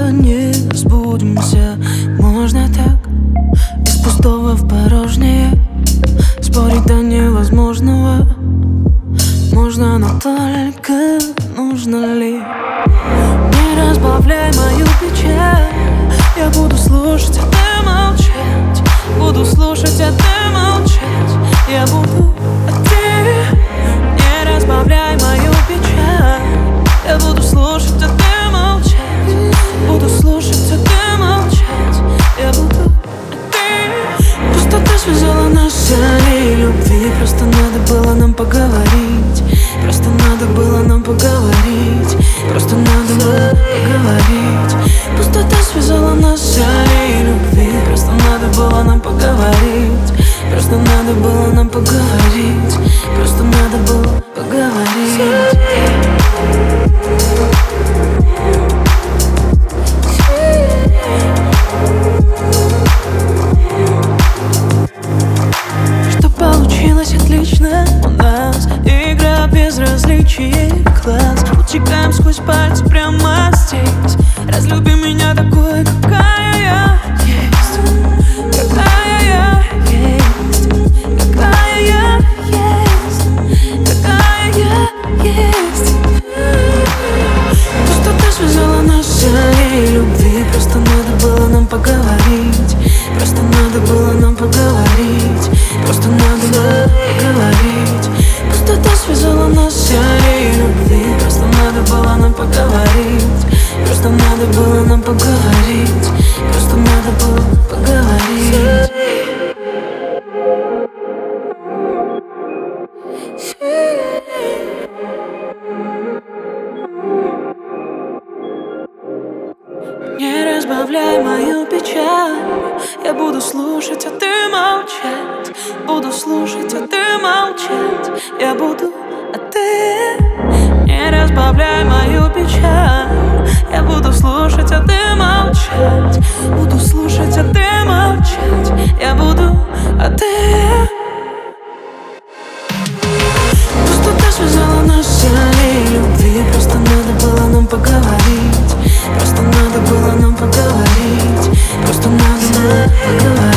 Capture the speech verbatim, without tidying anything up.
никогда не сбудемся. Можно так, из пустого в порожнее. Спорить до невозможного можно, но только нужно ли? Не разбавляй мою печаль. Я буду слушать, а ты молчать. Буду слушать, а ты молчать. Я буду, а ты не разбавляй мою печаль. Я буду слушать, а ты молчать. Буду слушать, а ты молчать. Я буду, а ты. Пустота связала нас аллеей любви. Просто надо было нам поговорить. Просто надо было нам поговорить. Просто надо было поговорить. Пустота связала нас аллеей любви. Просто надо было нам поговорить. Просто надо было нам поговорить. Просто надо было поговорить. Что получилось отлично у нас. Игра без различий класс. Утекаем сквозь пальцы прямо здесь. Разлюби меня такой, какая я есть. Какая я есть. Какая я есть. Какая я есть. Пустота связала нас аллеей любви. Просто надо было нам поговорить. Просто надо было нам поговорить. Просто надо было поговорить. Пустота связала нас аллеей любви. Просто надо было нам поговорить. Просто надо было нам поговорить. Просто надо было поговорить. Не разбавляй мою печаль. Я буду слушать, а ты молчать. Буду слушать, а ты молчать. Я буду, а ты. Не разбавляй мою печаль. Я буду слушать, а ты молчать. Буду слушать, а ты молчать. Я буду, а ты. Пустота связала нас аллеей любви. Просто надо было нам поговорить. Просто надо было нам поговорить. Просто надо было поговорить.